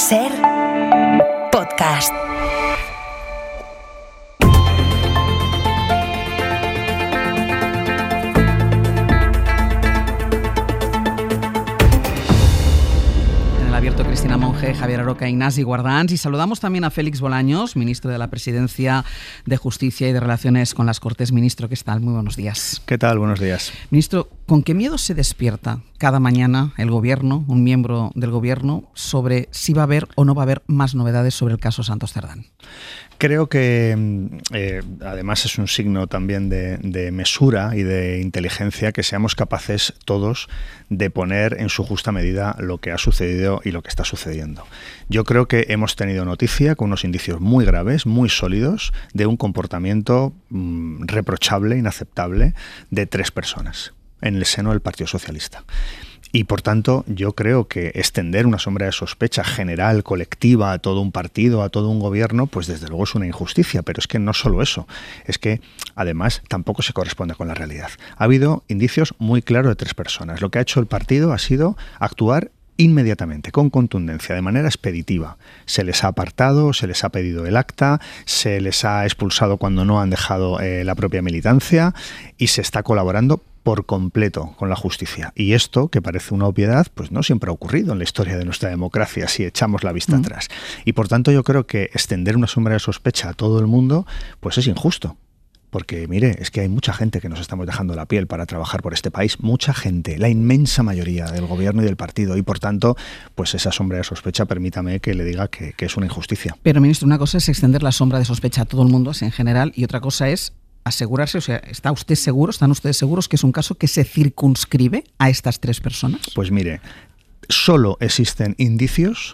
SER Podcast. Abierto Cristina Monge, Javier Aroca, Ignasi Guardans, y saludamos también a Félix Bolaños, ministro de la Presidencia, de Justicia y de Relaciones con las Cortes. Ministro, ¿qué tal? Muy buenos días. ¿Qué tal? Buenos días. Ministro, ¿con qué miedo se despierta cada mañana el Gobierno, un miembro del Gobierno, sobre si va a haber o no va a haber más novedades sobre el caso Santos Cerdán? Creo que además es un signo también de mesura y de inteligencia que seamos capaces todos de poner en su justa medida lo que ha sucedido y lo que está sucediendo. Yo creo que hemos tenido noticia con unos indicios muy graves, muy sólidos, de un comportamiento reprochable, inaceptable, de 3 personas en el seno del Partido Socialista. Y por tanto, yo creo que extender una sombra de sospecha general, colectiva, a todo un partido, a todo un gobierno, pues desde luego es una injusticia. Pero es que no solo eso, es que además tampoco se corresponde con la realidad. Ha habido indicios muy claros de 3 personas. Lo que ha hecho el partido ha sido actuar inmediatamente, con contundencia, de manera expeditiva. Se les ha apartado, se les ha pedido el acta, se les ha expulsado cuando no han dejado la propia militancia y se está colaborando por completo con la justicia. Y esto, que parece una obviedad, pues no siempre ha ocurrido en la historia de nuestra democracia si echamos la vista atrás. Y por tanto yo creo que extender una sombra de sospecha a todo el mundo pues es injusto. Porque, mire, es que hay mucha gente que nos estamos dejando la piel para trabajar por este país. Mucha gente, la inmensa mayoría del gobierno y del partido. Y, por tanto, pues esa sombra de sospecha, permítame que le diga que es una injusticia. Pero, ministro, una cosa es extender la sombra de sospecha a todo el mundo, así en general, y otra cosa es asegurarse, o sea, ¿están ustedes seguros que es un caso que se circunscribe a estas 3 personas? Pues mire, solo existen indicios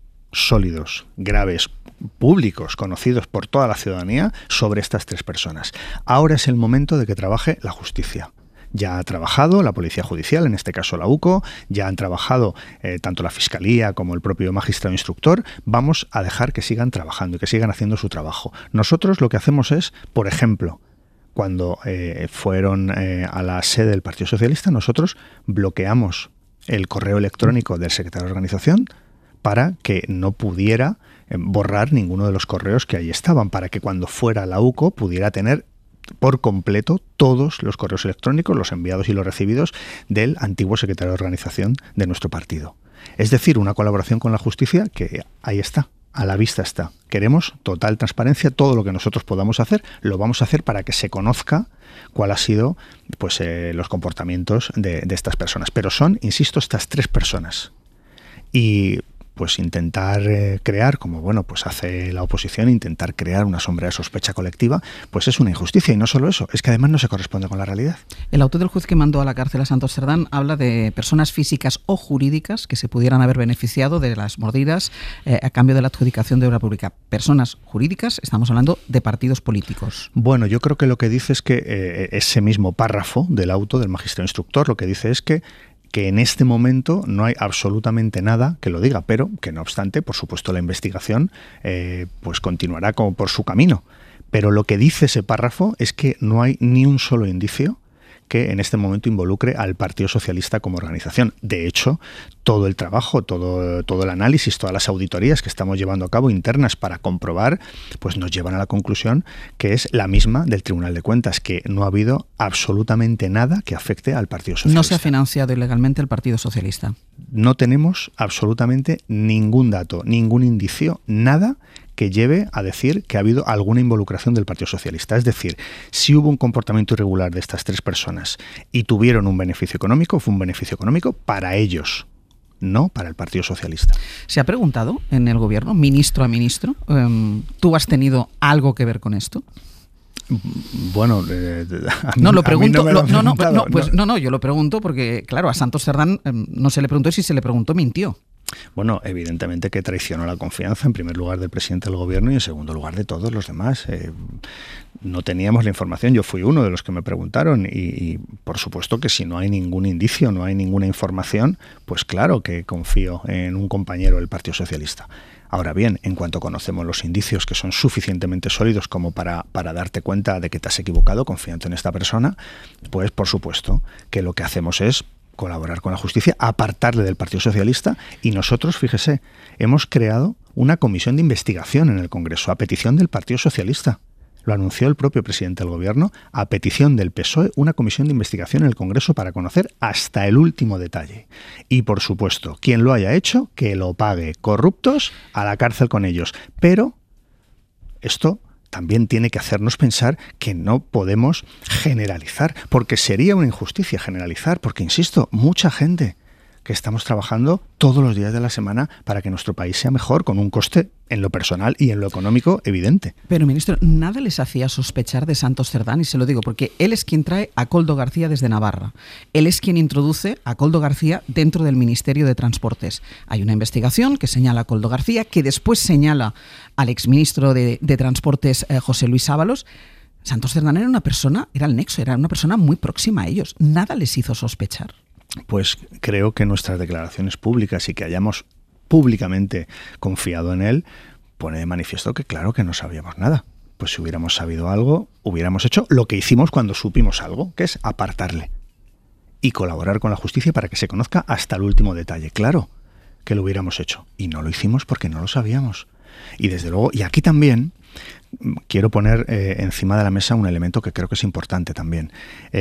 sólidos, graves, públicos, conocidos por toda la ciudadanía sobre estas 3 personas. Ahora es el momento de que trabaje la justicia. Ya ha trabajado la Policía Judicial, en este caso la UCO, ya han trabajado tanto la Fiscalía como el propio magistrado instructor. Vamos a dejar que sigan trabajando y que sigan haciendo su trabajo. Nosotros lo que hacemos es, por ejemplo, cuando fueron a la sede del Partido Socialista, nosotros bloqueamos el correo electrónico del secretario de organización para que no pudiera borrar ninguno de los correos que ahí estaban, para que cuando fuera la UCO pudiera tener por completo todos los correos electrónicos, los enviados y los recibidos del antiguo secretario de organización de nuestro partido. Es decir, una colaboración con la justicia que ahí está, a la vista está. Queremos total transparencia, todo lo que nosotros podamos hacer, lo vamos a hacer para que se conozca cuál ha sido pues, los comportamientos de estas personas. Pero son, insisto, estas 3 personas. Y pues intentar crear, como bueno, pues hace la oposición, intentar crear una sombra de sospecha colectiva, pues es una injusticia. Y no solo eso, es que además no se corresponde con la realidad. El auto del juez que mandó a la cárcel a Santos Cerdán habla de personas físicas o jurídicas que se pudieran haber beneficiado de las mordidas a cambio de la adjudicación de obra pública. Personas jurídicas, estamos hablando de partidos políticos. Bueno, yo creo que lo que dice es que ese mismo párrafo del auto del magistrado instructor, lo que dice es que en este momento no hay absolutamente nada que lo diga, pero que no obstante, por supuesto, la investigación pues continuará como por su camino. Pero lo que dice ese párrafo es que no hay ni un solo indicio que en este momento involucre al Partido Socialista como organización. De hecho, todo el trabajo, todo el análisis, todas las auditorías que estamos llevando a cabo internas para comprobar, pues nos llevan a la conclusión que es la misma del Tribunal de Cuentas, que no ha habido absolutamente nada que afecte al Partido Socialista. ¿No se ha financiado ilegalmente el Partido Socialista? No tenemos absolutamente ningún dato, ningún indicio, nada que lleve a decir que ha habido alguna involucración del Partido Socialista. Es decir, si hubo un comportamiento irregular de estas 3 personas y tuvieron un beneficio económico, fue un beneficio económico para ellos, no para el Partido Socialista. ¿Se ha preguntado en el Gobierno, ministro a ministro, ¿tú has tenido algo que ver con esto? Bueno, yo lo pregunto porque, claro, a Santos Cerdán no se le preguntó, y si se le preguntó, mintió. Bueno, evidentemente que traicionó la confianza, en primer lugar del presidente del gobierno y en segundo lugar de todos los demás. No teníamos la información, yo fui uno de los que me preguntaron y por supuesto que si no hay ningún indicio, no hay ninguna información, pues claro que confío en un compañero del Partido Socialista. Ahora bien, en cuanto conocemos los indicios que son suficientemente sólidos como para darte cuenta de que te has equivocado confiando en esta persona, pues por supuesto que lo que hacemos es colaborar con la justicia, apartarle del Partido Socialista, y nosotros, fíjese, hemos creado una comisión de investigación en el Congreso a petición del Partido Socialista. Lo anunció el propio presidente del Gobierno, a petición del PSOE, una comisión de investigación en el Congreso para conocer hasta el último detalle. Y, por supuesto, quien lo haya hecho, que lo pague. Corruptos, a la cárcel con ellos. Pero esto también tiene que hacernos pensar que no podemos generalizar, porque sería una injusticia generalizar, porque, insisto, mucha gente que estamos trabajando todos los días de la semana para que nuestro país sea mejor, con un coste en lo personal y en lo económico evidente. Pero, ministro, nada les hacía sospechar de Santos Cerdán, y se lo digo porque él es quien trae a Koldo García desde Navarra. Él es quien introduce a Koldo García dentro del Ministerio de Transportes. Hay una investigación que señala a Koldo García, que después señala al exministro de Transportes, José Luis Ábalos. Santos Cerdán era el nexo, era una persona muy próxima a ellos. Nada les hizo sospechar. Pues creo que nuestras declaraciones públicas y que hayamos públicamente confiado en él pone de manifiesto que claro que no sabíamos nada. Pues si hubiéramos sabido algo, hubiéramos hecho lo que hicimos cuando supimos algo, que es apartarle y colaborar con la justicia para que se conozca hasta el último detalle. Claro que lo hubiéramos hecho y no lo hicimos porque no lo sabíamos. Y desde luego, y aquí también quiero poner encima de la mesa un elemento que creo que es importante también.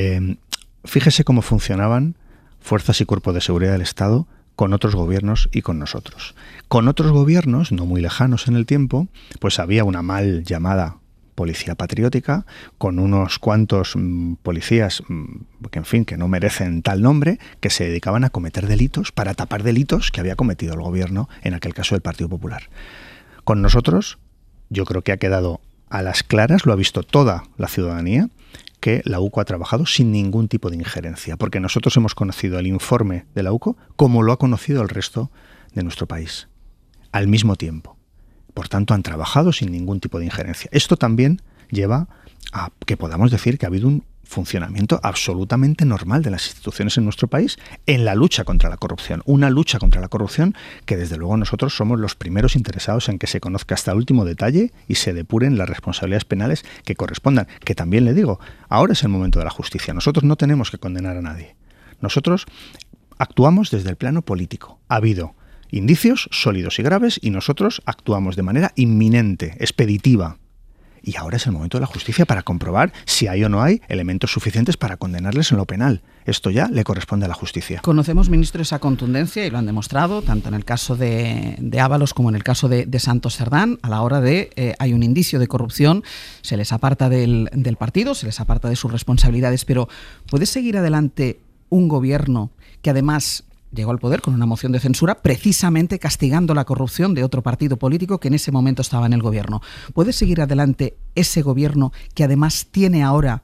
Fíjese cómo funcionaban fuerzas y cuerpos de seguridad del Estado con otros gobiernos y con nosotros. Con otros gobiernos, no muy lejanos en el tiempo, pues había una mal llamada policía patriótica, con unos cuantos policías que no merecen tal nombre, que se dedicaban a cometer delitos para tapar delitos que había cometido el gobierno, en aquel caso del Partido Popular. Con nosotros, yo creo que ha quedado a las claras, lo ha visto toda la ciudadanía, que la UCO ha trabajado sin ningún tipo de injerencia, porque nosotros hemos conocido el informe de la UCO como lo ha conocido el resto de nuestro país, al mismo tiempo. Por tanto, han trabajado sin ningún tipo de injerencia. Esto también lleva a que podamos decir que ha habido un funcionamiento absolutamente normal de las instituciones en nuestro país en la lucha contra la corrupción. Una lucha contra la corrupción que desde luego nosotros somos los primeros interesados en que se conozca hasta el último detalle y se depuren las responsabilidades penales que correspondan. Que también le digo, ahora es el momento de la justicia. Nosotros no tenemos que condenar a nadie. Nosotros actuamos desde el plano político. Ha habido indicios sólidos y graves y nosotros actuamos de manera inminente, expeditiva. Y ahora es el momento de la justicia para comprobar si hay o no hay elementos suficientes para condenarles en lo penal. Esto ya le corresponde a la justicia. Conocemos, ministro, esa contundencia y lo han demostrado, tanto en el caso de Ábalos como en el caso de Santos Cerdán. A la hora de hay un indicio de corrupción, se les aparta del partido, se les aparta de sus responsabilidades. Pero ¿puede seguir adelante un gobierno que además llegó al poder con una moción de censura precisamente castigando la corrupción de otro partido político que en ese momento estaba en el gobierno? ¿Puede seguir adelante ese gobierno que además tiene ahora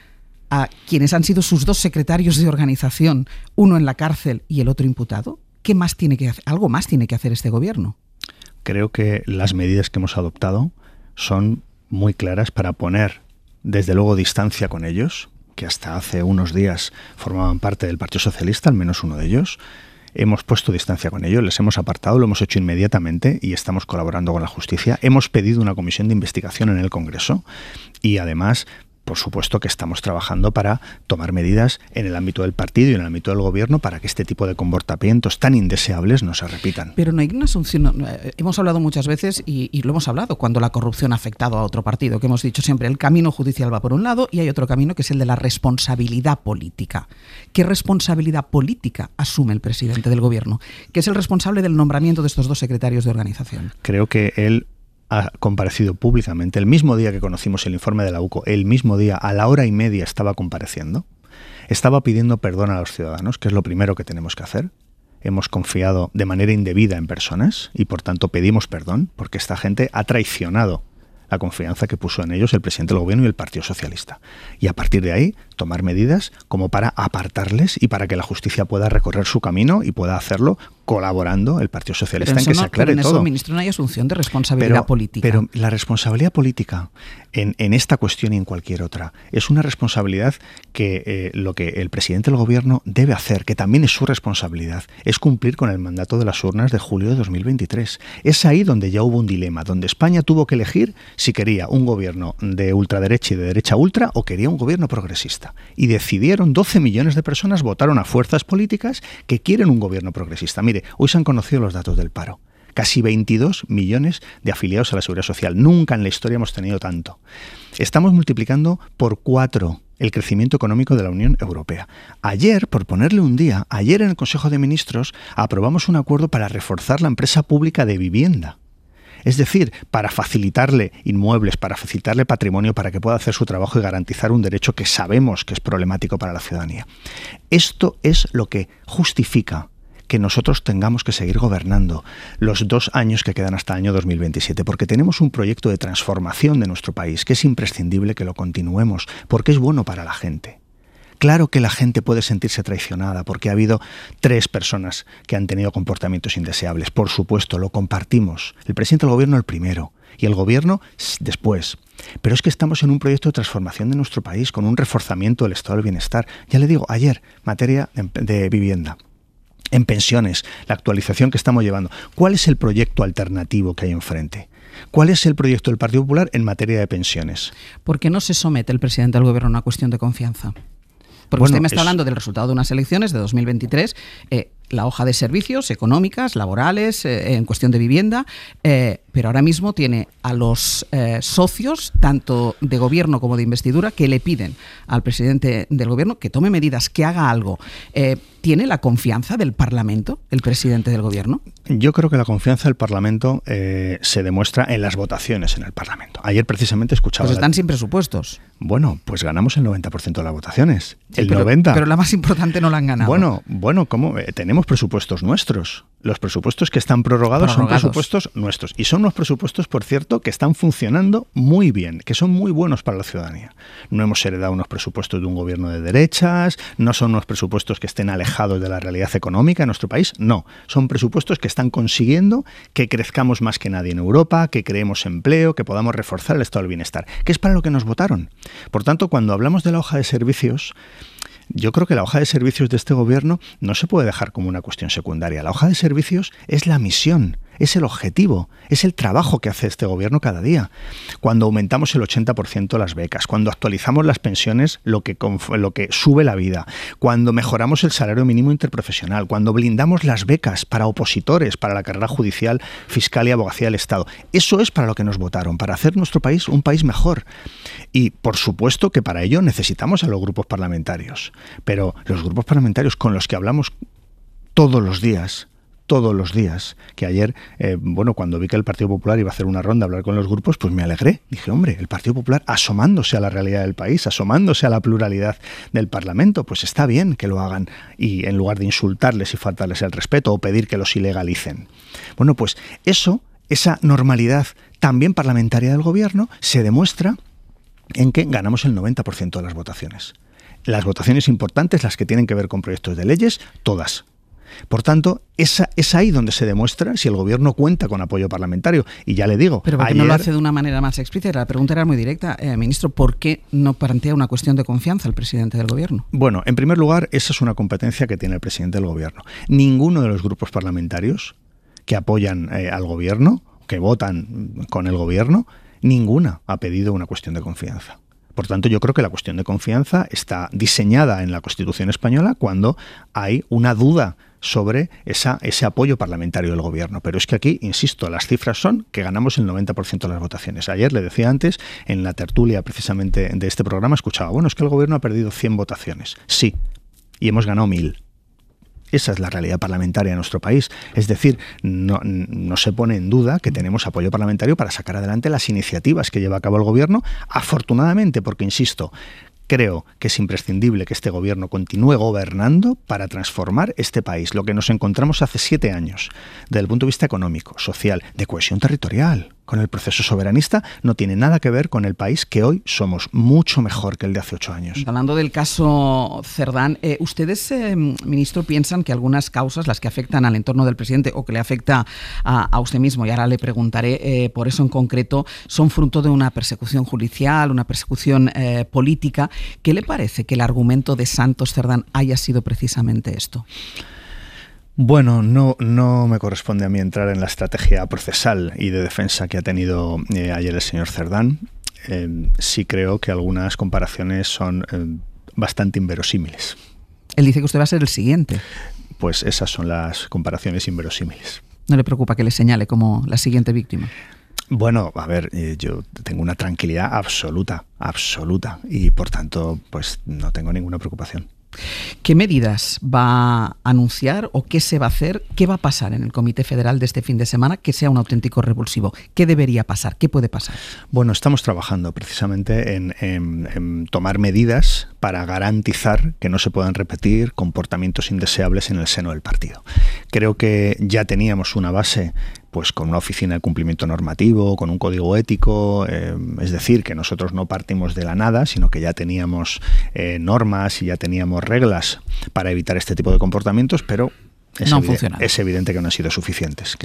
a quienes han sido sus dos secretarios de organización, uno en la cárcel y el otro imputado? ¿Qué más tiene que hacer? ¿Algo más tiene que hacer este gobierno? Creo que las medidas que hemos adoptado son muy claras para poner, desde luego, distancia con ellos, que hasta hace unos días formaban parte del Partido Socialista, al menos uno de ellos. Hemos puesto distancia con ellos, les hemos apartado, lo hemos hecho inmediatamente y estamos colaborando con la justicia. Hemos pedido una comisión de investigación en el Congreso y además, por supuesto, que estamos trabajando para tomar medidas en el ámbito del partido y en el ámbito del gobierno para que este tipo de comportamientos tan indeseables no se repitan. Pero no hay una asunción. Hemos hablado muchas veces y lo hemos hablado cuando la corrupción ha afectado a otro partido, que hemos dicho siempre el camino judicial va por un lado y hay otro camino que es el de la responsabilidad política. ¿Qué responsabilidad política asume el presidente del gobierno? Que es el responsable del nombramiento de estos dos secretarios de organización. Creo que él ha comparecido públicamente el mismo día que conocimos el informe de la UCO, el mismo día, a la 1:30 estaba compareciendo, estaba pidiendo perdón a los ciudadanos, que es lo primero que tenemos que hacer. Hemos confiado de manera indebida en personas y por tanto pedimos perdón porque esta gente ha traicionado la confianza que puso en ellos el presidente del gobierno y el Partido Socialista. Y a partir de ahí, tomar medidas como para apartarles y para que la justicia pueda recorrer su camino y pueda hacerlo colaborando el Partido Socialista en que se aclare todo. Pero en eso, ministro, no hay asunción de responsabilidad política. Pero la responsabilidad política en esta cuestión y en cualquier otra es una responsabilidad que lo que el presidente del gobierno debe hacer, que también es su responsabilidad, es cumplir con el mandato de las urnas de julio de 2023. Es ahí donde ya hubo un dilema, donde España tuvo que elegir si quería un gobierno de ultraderecha y de derecha ultra o quería un gobierno progresista. progresista. Y decidieron, 12 millones de personas votaron a fuerzas políticas que quieren un gobierno progresista. Mire, hoy se han conocido los datos del paro. Casi 22 millones de afiliados a la Seguridad Social. Nunca en la historia hemos tenido tanto. Estamos multiplicando por 4 el crecimiento económico de la Unión Europea. Ayer, por ponerle un día, ayer en el Consejo de Ministros aprobamos un acuerdo para reforzar la empresa pública de vivienda. Es decir, para facilitarle inmuebles, para facilitarle patrimonio, para que pueda hacer su trabajo y garantizar un derecho que sabemos que es problemático para la ciudadanía. Esto es lo que justifica que nosotros tengamos que seguir gobernando los 2 años que quedan hasta el año 2027, porque tenemos un proyecto de transformación de nuestro país que es imprescindible que lo continuemos, porque es bueno para la gente. Claro que la gente puede sentirse traicionada porque ha habido 3 personas que han tenido comportamientos indeseables. Por supuesto, lo compartimos. El presidente del gobierno el primero y el gobierno después. Pero es que estamos en un proyecto de transformación de nuestro país con un reforzamiento del estado del bienestar. Ya le digo, ayer, materia de vivienda. En pensiones, la actualización que estamos llevando. ¿Cuál es el proyecto alternativo que hay enfrente? ¿Cuál es el proyecto del Partido Popular en materia de pensiones? ¿Por qué no se somete el presidente del gobierno a una cuestión de confianza? Porque usted me está hablando del resultado de unas elecciones de 2023, la hoja de servicios económicas, laborales, en cuestión de vivienda, pero ahora mismo tiene a los socios, tanto de gobierno como de investidura, que le piden al presidente del gobierno que tome medidas, que haga algo. ¿Tiene la confianza del Parlamento el presidente del gobierno? Yo creo que la confianza del Parlamento se demuestra en las votaciones en el Parlamento. Ayer precisamente escuchaba... Pues están sin presupuestos. Bueno, pues ganamos el 90% de las votaciones. Sí, el 90%. Pero la más importante no la han ganado. Bueno, ¿cómo? Tenemos presupuestos nuestros. Los presupuestos que están prorrogados son presupuestos nuestros. Y son unos presupuestos, por cierto, que están funcionando muy bien, que son muy buenos para la ciudadanía. No hemos heredado unos presupuestos de un gobierno de derechas, no son unos presupuestos que estén alejados de la realidad económica en nuestro país, no. Son presupuestos que están consiguiendo que crezcamos más que nadie en Europa, que creemos empleo, que podamos reforzar el estado del bienestar, que es para lo que nos votaron. Por tanto, cuando hablamos de la hoja de servicios, yo creo que la hoja de servicios de este gobierno no se puede dejar como una cuestión secundaria. La hoja de servicios es la misión, es el objetivo, es el trabajo que hace este gobierno cada día. Cuando aumentamos el 80% las becas, cuando actualizamos las pensiones, lo que sube la vida, cuando mejoramos el salario mínimo interprofesional, cuando blindamos las becas para opositores, para la carrera judicial, fiscal y abogacía del Estado. Eso es para lo que nos votaron, para hacer nuestro país un país mejor. Y por supuesto que para ello necesitamos a los grupos parlamentarios. Pero los grupos parlamentarios con los que hablamos todos los días, que ayer, cuando vi que el Partido Popular iba a hacer una ronda a hablar con los grupos, pues me alegré. Dije, hombre, el Partido Popular asomándose a la realidad del país, asomándose a la pluralidad del Parlamento, pues está bien que lo hagan y en lugar de insultarles y faltarles el respeto o pedir que los ilegalicen. Bueno, pues esa normalidad también parlamentaria del gobierno se demuestra en que ganamos el 90% de las votaciones. Las votaciones importantes, las que tienen que ver con proyectos de leyes, todas. Por tanto, es ahí donde se demuestra si el gobierno cuenta con apoyo parlamentario. Y ya le digo... Pero ¿por qué no lo hace de una manera más explícita? La pregunta era muy directa. Ministro, ¿por qué no plantea una cuestión de confianza el presidente del gobierno? Bueno, en primer lugar, esa es una competencia que tiene el presidente del gobierno. Ninguno de los grupos parlamentarios que apoyan al gobierno, que votan con el gobierno, ninguna ha pedido una cuestión de confianza. Por tanto, yo creo que la cuestión de confianza está diseñada en la Constitución española cuando hay una duda sobre ese apoyo parlamentario del gobierno. Pero es que aquí, insisto, las cifras son que ganamos el 90% de las votaciones. Ayer, le decía antes, en la tertulia precisamente de este programa, escuchaba, es que el gobierno ha perdido 100 votaciones. Sí, y hemos ganado 1000. Esa es la realidad parlamentaria de nuestro país. Es decir, no se pone en duda que tenemos apoyo parlamentario para sacar adelante las iniciativas que lleva a cabo el gobierno, afortunadamente, porque, insisto, creo que es imprescindible que este gobierno continúe gobernando para transformar este país. Lo que nos encontramos hace 7 años, desde el punto de vista económico, social, de cohesión territorial, con el proceso soberanista, no tiene nada que ver con el país que hoy somos, mucho mejor que el de hace 8 años. Hablando del caso Cerdán, ¿ustedes, ministro, piensan que algunas causas, las que afectan al entorno del presidente o que le afecta a usted mismo, y ahora le preguntaré por eso en concreto, son fruto de una persecución judicial, una persecución política? ¿Qué le parece que el argumento de Santos Cerdán haya sido precisamente esto? Bueno, no me corresponde a mí entrar en la estrategia procesal y de defensa que ha tenido ayer el señor Cerdán. Sí creo que algunas comparaciones son bastante inverosímiles. Él dice que usted va a ser el siguiente. Pues esas son las comparaciones inverosímiles. ¿No le preocupa que le señale como la siguiente víctima? Bueno, a ver, yo tengo una tranquilidad absoluta, y por tanto, pues no tengo ninguna preocupación. ¿Qué medidas va a anunciar o qué se va a hacer? ¿Qué va a pasar en el Comité Federal de este fin de semana que sea un auténtico revulsivo? ¿Qué debería pasar? ¿Qué puede pasar? Bueno, estamos trabajando precisamente en tomar medidas para garantizar que no se puedan repetir comportamientos indeseables en el seno del partido. Creo que ya teníamos una base pues con una oficina de cumplimiento normativo, con un código ético, es decir, que nosotros no partimos de la nada, sino que ya teníamos normas y ya teníamos reglas para evitar este tipo de comportamientos, pero es evidente que no han sido suficientes,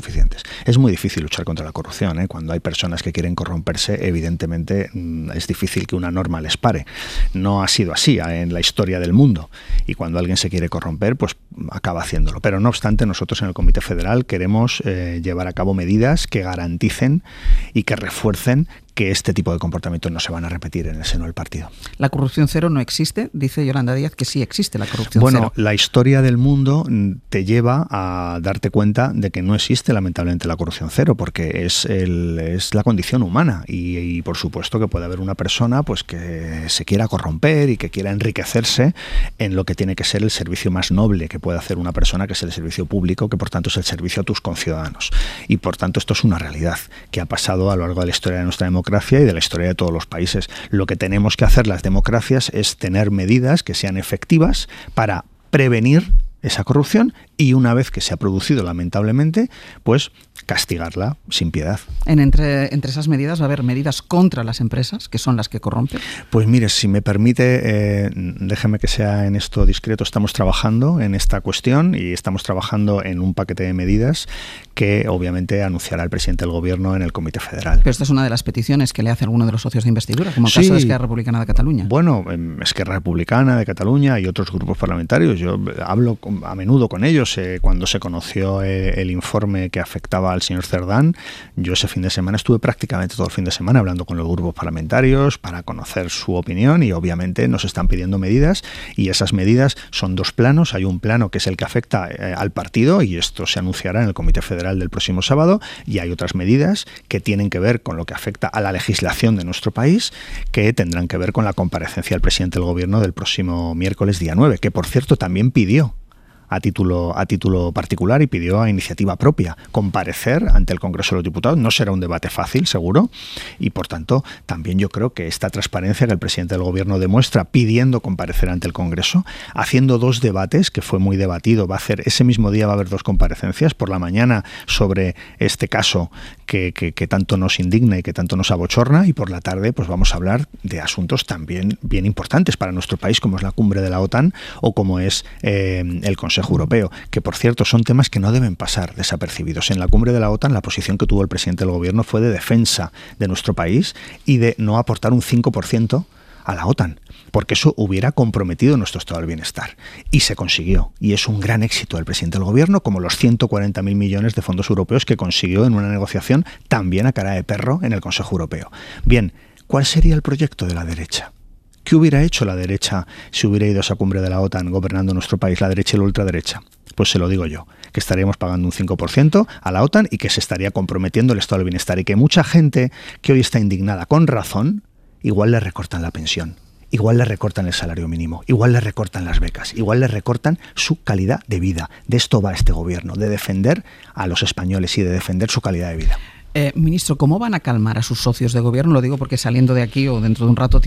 Es muy difícil luchar contra la corrupción, ¿eh? Cuando hay personas que quieren corromperse, evidentemente es difícil que una norma les pare. No ha sido así en la historia del mundo, y cuando alguien se quiere corromper, pues acaba haciéndolo. Pero no obstante, nosotros en el Comité Federal queremos llevar a cabo medidas que garanticen y que refuercen que este tipo de comportamientos no se van a repetir en el seno del partido. ¿La corrupción cero no existe? Dice Yolanda Díaz que sí existe la corrupción cero. Bueno, la historia del mundo te lleva a darte cuenta de que no existe lamentablemente la corrupción cero, porque es la condición humana y por supuesto que puede haber una persona pues que se quiera corromper y que quiera enriquecerse en lo que tiene que ser el servicio más noble que puede hacer una persona, que es el servicio público, que por tanto es el servicio a tus conciudadanos. Y por tanto esto es una realidad que ha pasado a lo largo de la historia de nuestra democracia y de la historia de todos los países. Lo que tenemos que hacer las democracias es tener medidas que sean efectivas para prevenir esa corrupción y una vez que se ha producido lamentablemente, pues castigarla sin piedad. Entre esas medidas va a haber medidas contra las empresas, que son las que corrompen. Pues mire, si me permite, déjeme que sea en esto discreto, estamos trabajando en esta cuestión y estamos trabajando en un paquete de medidas que obviamente anunciará el presidente del Gobierno en el Comité Federal. Pero esta es una de las peticiones que le hace alguno de los socios de investidura, como el caso de Esquerra Republicana de Cataluña. Bueno, Esquerra Republicana de Cataluña y otros grupos parlamentarios, yo hablo a menudo con ellos. Cuando se conoció el informe que afectaba al señor Cerdán, yo ese fin de semana estuve prácticamente todo el fin de semana hablando con los grupos parlamentarios para conocer su opinión y obviamente nos están pidiendo medidas y esas medidas son dos planos. Hay un plano que es el que afecta al partido y esto se anunciará en el Comité Federal del próximo sábado y hay otras medidas que tienen que ver con lo que afecta a la legislación de nuestro país que tendrán que ver con la comparecencia del presidente del Gobierno del próximo miércoles día 9, que por cierto también pidió a título particular y pidió a iniciativa propia comparecer ante el Congreso de los Diputados. No será un debate fácil, seguro, y por tanto también yo creo que esta transparencia que el presidente del Gobierno demuestra pidiendo comparecer ante el Congreso, haciendo dos debates, que fue muy debatido, ese mismo día va a haber dos comparecencias, por la mañana sobre este caso que tanto nos indigna y que tanto nos abochorna, y por la tarde pues vamos a hablar de asuntos también bien importantes para nuestro país, como es la cumbre de la OTAN o como es el Consejo Europeo, que por cierto son temas que no deben pasar desapercibidos. En la cumbre de la OTAN la posición que tuvo el presidente del Gobierno fue de defensa de nuestro país y de no aportar un 5% a la OTAN, porque eso hubiera comprometido nuestro estado del bienestar. Y se consiguió. Y es un gran éxito del presidente del Gobierno, como los 140.000 millones de fondos europeos que consiguió en una negociación también a cara de perro en el Consejo Europeo. Bien, ¿cuál sería el proyecto de la derecha? ¿Qué hubiera hecho la derecha si hubiera ido a esa cumbre de la OTAN gobernando nuestro país, la derecha y la ultraderecha? Pues se lo digo yo, que estaríamos pagando un 5% a la OTAN y que se estaría comprometiendo el estado del bienestar y que mucha gente que hoy está indignada con razón, igual le recortan la pensión, igual le recortan el salario mínimo, igual le recortan las becas, igual le recortan su calidad de vida. De esto va este gobierno, de defender a los españoles y de defender su calidad de vida. Ministro, ¿cómo van a calmar a sus socios de gobierno? Lo digo porque saliendo de aquí o dentro de un rato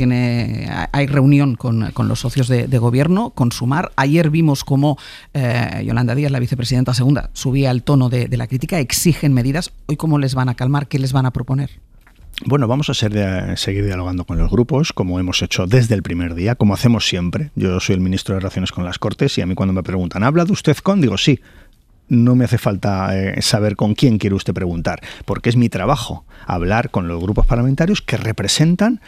hay reunión con los socios de gobierno, con Sumar. Ayer vimos cómo Yolanda Díaz, la vicepresidenta segunda, subía el tono de la crítica, exigen medidas. ¿Hoy cómo les van a calmar? ¿Qué les van a proponer? Bueno, vamos a seguir dialogando con los grupos, como hemos hecho desde el primer día, como hacemos siempre. Yo soy el ministro de Relaciones con las Cortes y a mí cuando me preguntan, ¿ha hablado usted con? Digo, sí. No me hace falta saber con quién quiere usted preguntar, porque es mi trabajo hablar con los grupos parlamentarios que representan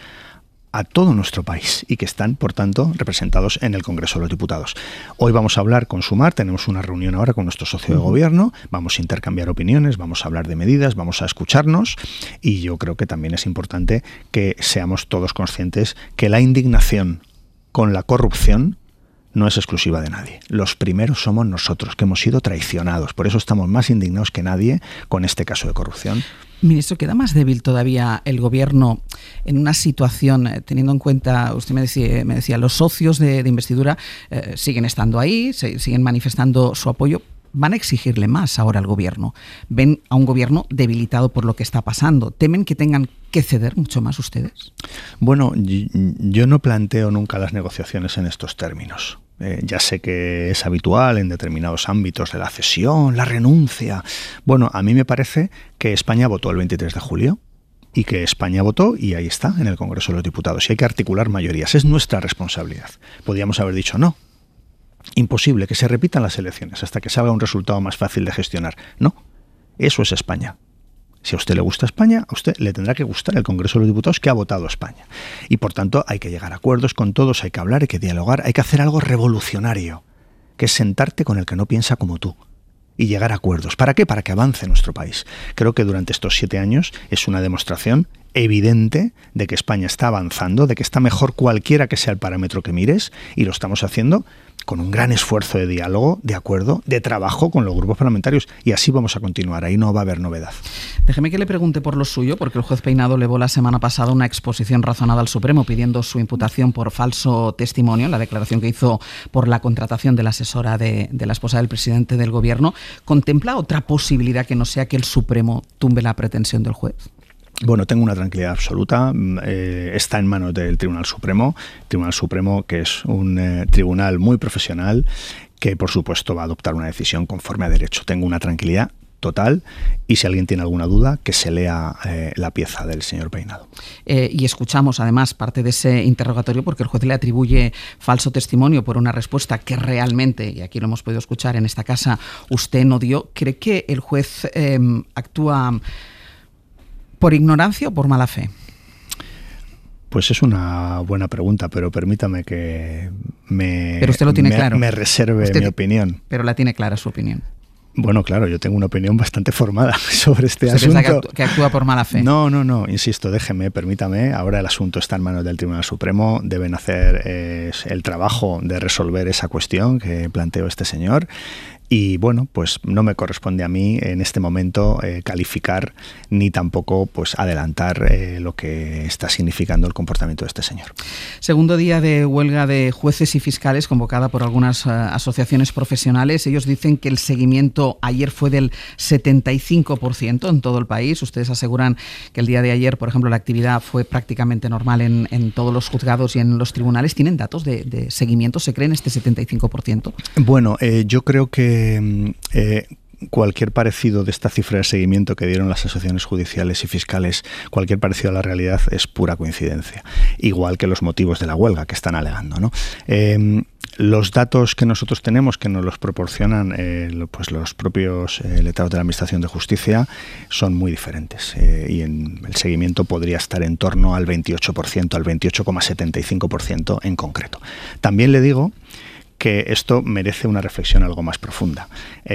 a todo nuestro país y que están, por tanto, representados en el Congreso de los Diputados. Hoy vamos a hablar con Sumar, tenemos una reunión ahora con nuestro socio de gobierno, vamos a intercambiar opiniones, vamos a hablar de medidas, vamos a escucharnos y yo creo que también es importante que seamos todos conscientes que la indignación con la corrupción no es exclusiva de nadie. Los primeros somos nosotros, que hemos sido traicionados. Por eso estamos más indignados que nadie con este caso de corrupción. Ministro, ¿queda más débil todavía el gobierno en una situación, teniendo en cuenta, usted me decía, los socios de investidura siguen estando ahí, siguen manifestando su apoyo? ¿Van a exigirle más ahora al gobierno? ¿Ven a un gobierno debilitado por lo que está pasando? ¿Temen que tengan que ceder mucho más ustedes? Bueno, yo no planteo nunca las negociaciones en estos términos. Ya sé que es habitual en determinados ámbitos de la cesión, la renuncia. Bueno, a mí me parece que España votó el 23 de julio y que España votó y ahí está, en el Congreso de los Diputados. Y hay que articular mayorías. Es nuestra responsabilidad. Podríamos haber dicho no. Imposible que se repitan las elecciones hasta que salga un resultado más fácil de gestionar. No, eso es España. Si a usted le gusta España, a usted le tendrá que gustar el Congreso de los Diputados que ha votado España. Y por tanto hay que llegar a acuerdos con todos, hay que hablar, hay que dialogar, hay que hacer algo revolucionario, que es sentarte con el que no piensa como tú y llegar a acuerdos. ¿Para qué? Para que avance nuestro país. Creo que durante estos 7 años es una demostración evidente de que España está avanzando, de que está mejor cualquiera que sea el parámetro que mires, y lo estamos haciendo con un gran esfuerzo de diálogo, de acuerdo, de trabajo con los grupos parlamentarios, y así vamos a continuar, ahí no va a haber novedad. Déjeme que le pregunte por lo suyo, porque el juez Peinado elevó la semana pasada una exposición razonada al Supremo pidiendo su imputación por falso testimonio, la declaración que hizo por la contratación de la asesora de la esposa del presidente del gobierno. ¿Contempla otra posibilidad que no sea que el Supremo tumbe la pretensión del juez? Bueno, tengo una tranquilidad absoluta. Está en manos del Tribunal Supremo. Tribunal Supremo, que es un tribunal muy profesional, que por supuesto va a adoptar una decisión conforme a derecho. Tengo una tranquilidad total, y si alguien tiene alguna duda, que se lea la pieza del señor Peinado. Y escuchamos además parte de ese interrogatorio, porque el juez le atribuye falso testimonio por una respuesta que realmente, y aquí lo hemos podido escuchar en esta casa, usted no dio. ¿Cree que el juez actúa por ignorancia o por mala fe? Pues es una buena pregunta, pero permítame que pero usted lo tiene claro. Me reserve mi opinión. Pero la tiene clara su opinión. Bueno, claro, yo tengo una opinión bastante formada sobre este ¿Usted asunto. piensa que actúa por mala fe? No, insisto, permítame. Ahora el asunto está en manos del Tribunal Supremo. Deben hacer el trabajo de resolver esa cuestión que planteó este señor. Y bueno, pues no me corresponde a mí en este momento calificar ni tampoco pues adelantar lo que está significando el comportamiento de este señor. Segundo día de huelga de jueces y fiscales convocada por algunas asociaciones profesionales. Ellos dicen que el seguimiento ayer fue del 75% en todo el país. Ustedes aseguran que el día de ayer, por ejemplo, la actividad fue prácticamente normal en todos los juzgados y en los tribunales. ¿Tienen datos de seguimiento? ¿Se creen este 75%? Bueno, yo creo que cualquier parecido de esta cifra de seguimiento que dieron las asociaciones judiciales y fiscales, cualquier parecido a la realidad es pura coincidencia, igual que los motivos de la huelga que están alegando, ¿no? Los datos que nosotros tenemos, que nos los proporcionan pues los propios letrados de la Administración de Justicia, son muy diferentes, y el seguimiento podría estar en torno al 28%, al 28,75% en concreto. También le digo que esto merece una reflexión algo más profunda.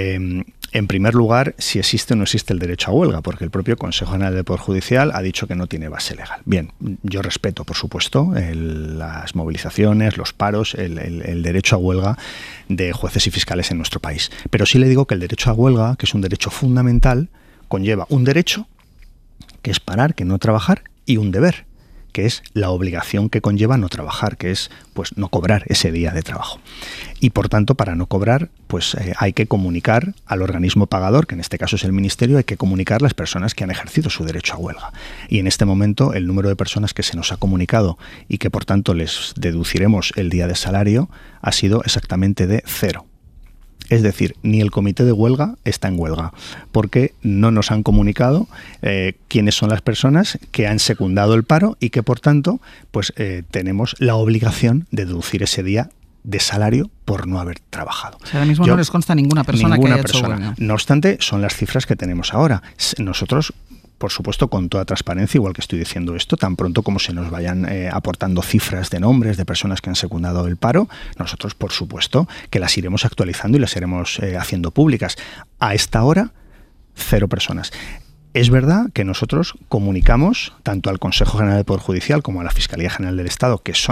En primer lugar, si existe o no existe el derecho a huelga, porque el propio Consejo General del Poder Judicial ha dicho que no tiene base legal. Bien, yo respeto, por supuesto, las movilizaciones, los paros, el derecho a huelga de jueces y fiscales en nuestro país. Pero sí le digo que el derecho a huelga, que es un derecho fundamental, conlleva un derecho, que es parar, que no trabajar, y un deber, que es la obligación que conlleva no trabajar, que es pues no cobrar ese día de trabajo. Y por tanto, para no cobrar, pues hay que comunicar al organismo pagador, que en este caso es el Ministerio, hay que comunicar a las personas que han ejercido su derecho a huelga. Y en este momento el número de personas que se nos ha comunicado y que por tanto les deduciremos el día de salario ha sido exactamente de 0. Es decir, ni el comité de huelga está en huelga, porque no nos han comunicado quiénes son las personas que han secundado el paro y que, por tanto, pues tenemos la obligación de deducir ese día de salario por no haber trabajado. O sea, ahora mismo no les consta ninguna persona que haya hecho huelga. No obstante, son las cifras que tenemos ahora. Nosotros, por supuesto, con toda transparencia, igual que estoy diciendo esto, tan pronto como se nos vayan aportando cifras de nombres de personas que han secundado el paro, nosotros, por supuesto, que las iremos actualizando y las iremos haciendo públicas. A esta hora, 0 personas. Es verdad que nosotros comunicamos tanto al Consejo General del Poder Judicial como a la Fiscalía General del Estado, que son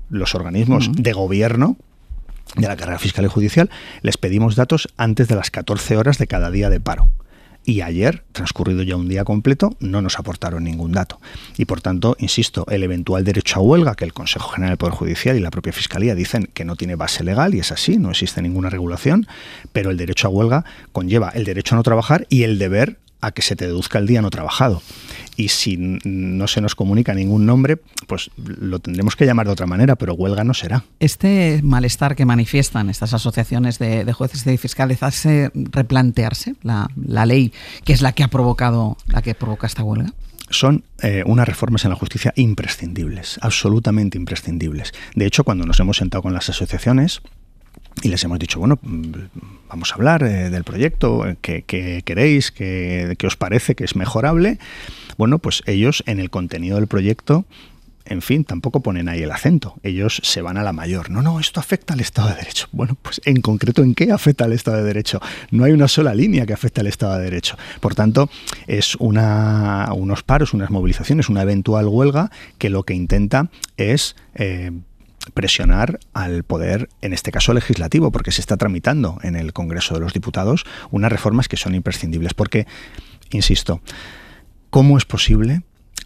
los organismos de gobierno de la carrera fiscal y judicial, les pedimos datos antes de las 14 horas de cada día de paro. Y ayer, transcurrido ya un día completo, no nos aportaron ningún dato. Y por tanto, insisto, el eventual derecho a huelga, que el Consejo General del Poder Judicial y la propia Fiscalía dicen que no tiene base legal, y es así, no existe ninguna regulación, pero el derecho a huelga conlleva el derecho a no trabajar y el deber a que se te deduzca el día no trabajado. Y si no se nos comunica ningún nombre, pues lo tendremos que llamar de otra manera, pero huelga no será. Este malestar que manifiestan estas asociaciones de jueces y fiscales hace replantearse la ley que es la que provoca esta huelga. Son unas reformas en la justicia imprescindibles, absolutamente imprescindibles. De hecho, cuando nos hemos sentado con las asociaciones y les hemos dicho, bueno, vamos a hablar del proyecto, que queréis, que os parece que es mejorable, bueno, pues ellos en el contenido del proyecto, en fin, tampoco ponen ahí el acento. Ellos se van a la mayor. No, esto afecta al Estado de Derecho. Bueno, pues en concreto, ¿en qué afecta al Estado de Derecho? No hay una sola línea que afecte al Estado de Derecho. Por tanto, es unos paros, unas movilizaciones, una eventual huelga que lo que intenta es presionar al poder, en este caso legislativo, porque se está tramitando en el Congreso de los Diputados unas reformas que son imprescindibles. Porque, insisto, ¿cómo es posible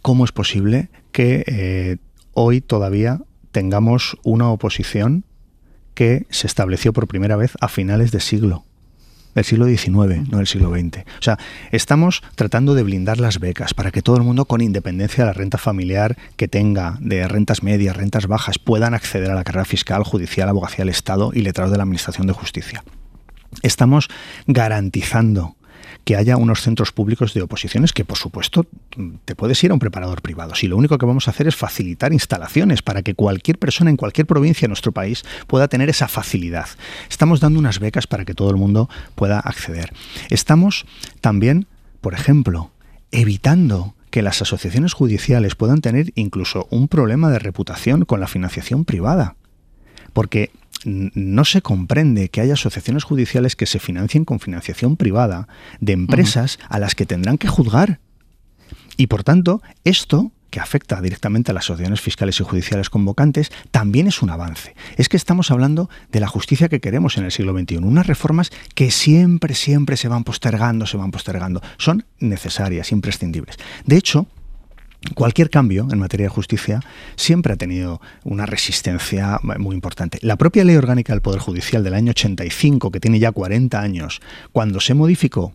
que hoy todavía tengamos una oposición que se estableció por primera vez a finales del siglo XIX, no del siglo XX? O sea, estamos tratando de blindar las becas para que todo el mundo, con independencia de la renta familiar que tenga, de rentas medias, rentas bajas, puedan acceder a la carrera fiscal, judicial, abogacía del Estado y letrados de la Administración de Justicia. Estamos garantizando que haya unos centros públicos de oposiciones que, por supuesto, te puedes ir a un preparador privado. Si lo único que vamos a hacer es facilitar instalaciones para que cualquier persona en cualquier provincia de nuestro país pueda tener esa facilidad. Estamos dando unas becas para que todo el mundo pueda acceder. Estamos también, por ejemplo, evitando que las asociaciones judiciales puedan tener incluso un problema de reputación con la financiación privada. Porque no se comprende que haya asociaciones judiciales que se financien con financiación privada de empresas a las que tendrán que juzgar. Y por tanto, esto, que afecta directamente a las asociaciones fiscales y judiciales convocantes, también es un avance. Es que estamos hablando de la justicia que queremos en el siglo XXI. Unas reformas que siempre se van postergando. Son necesarias, imprescindibles. De hecho, cualquier cambio en materia de justicia siempre ha tenido una resistencia muy importante. La propia Ley Orgánica del Poder Judicial del año 85, que tiene ya 40 años, cuando se modificó,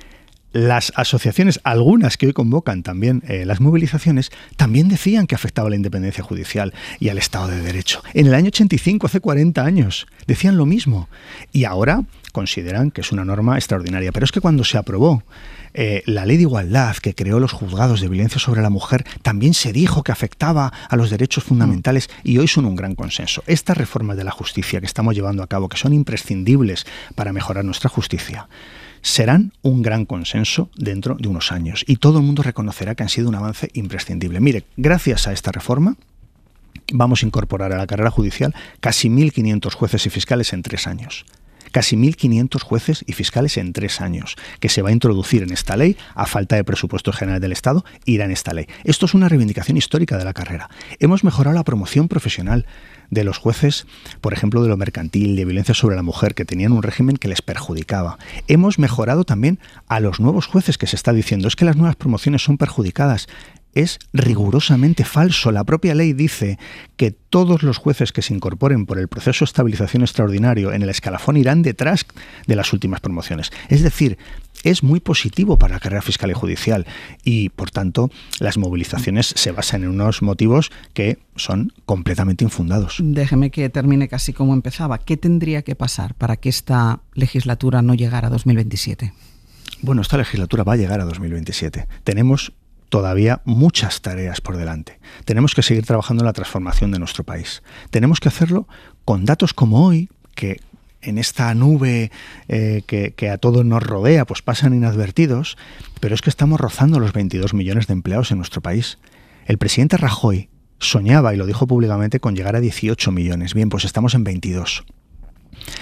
las asociaciones, algunas que hoy convocan también las movilizaciones, también decían que afectaba a la independencia judicial y al Estado de Derecho. En el año 85, hace 40 años, decían lo mismo. Y ahora consideran que es una norma extraordinaria. Pero es que cuando se aprobó la Ley de Igualdad, que creó los juzgados de violencia sobre la mujer, también se dijo que afectaba a los derechos fundamentales y hoy son un gran consenso. Estas reformas de la justicia que estamos llevando a cabo, que son imprescindibles para mejorar nuestra justicia, serán un gran consenso dentro de unos años y todo el mundo reconocerá que han sido un avance imprescindible. Mire, gracias a esta reforma vamos a incorporar a la carrera judicial casi 1.500 jueces y fiscales en 3 años. Casi 1.500 jueces y fiscales en 3 años, que se va a introducir en esta ley, a falta de presupuesto general del Estado, irá en esta ley. Esto es una reivindicación histórica de la carrera. Hemos mejorado la promoción profesional de los jueces, por ejemplo, de lo mercantil, de violencia sobre la mujer, que tenían un régimen que les perjudicaba. Hemos mejorado también a los nuevos jueces, que se está diciendo, es que las nuevas promociones son perjudicadas. Es rigurosamente falso. La propia ley dice que todos los jueces que se incorporen por el proceso de estabilización extraordinario en el escalafón irán detrás de las últimas promociones. Es decir, es muy positivo para la carrera fiscal y judicial y, por tanto, las movilizaciones se basan en unos motivos que son completamente infundados. Déjeme que termine casi como empezaba. ¿Qué tendría que pasar para que esta legislatura no llegara a 2027? Bueno, esta legislatura va a llegar a 2027. Tenemos todavía muchas tareas por delante. Tenemos que seguir trabajando en la transformación de nuestro país. Tenemos que hacerlo con datos como hoy, que en esta nube que a todos nos rodea, pues pasan inadvertidos, pero es que estamos rozando los 22 millones de empleados en nuestro país. El presidente Rajoy soñaba, y lo dijo públicamente, con llegar a 18 millones. Bien, pues estamos en 22.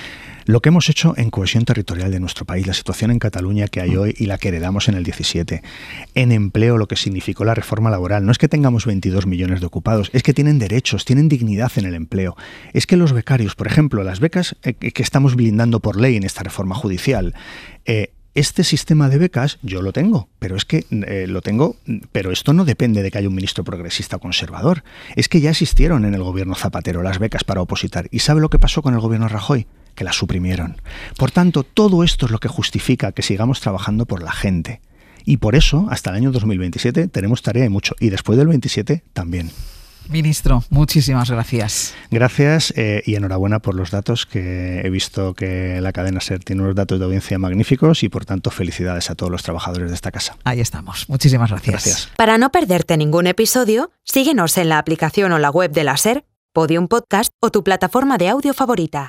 Lo que hemos hecho en cohesión territorial de nuestro país, la situación en Cataluña que hay hoy y la que heredamos en el 17, en empleo, lo que significó la reforma laboral. No es que tengamos 22 millones de ocupados, es que tienen derechos, tienen dignidad en el empleo. Es que los becarios, por ejemplo, las becas que estamos blindando por ley en esta reforma judicial, este sistema de becas yo lo tengo, pero es que lo tengo, pero esto no depende de que haya un ministro progresista o conservador. Es que ya existieron en el gobierno Zapatero las becas para opositar. ¿Y sabe lo que pasó con el gobierno Rajoy? Que las suprimieron. Por tanto, todo esto es lo que justifica que sigamos trabajando por la gente. Y por eso, hasta el año 2027 tenemos tarea y mucho. Y después del 27 también. Ministro, muchísimas gracias. Gracias y enhorabuena por los datos, que he visto que la cadena SER tiene unos datos de audiencia magníficos y por tanto felicidades a todos los trabajadores de esta casa. Ahí estamos. Muchísimas gracias. Gracias. Para no perderte ningún episodio, síguenos en la aplicación o la web de la SER, Podium Podcast o tu plataforma de audio favorita.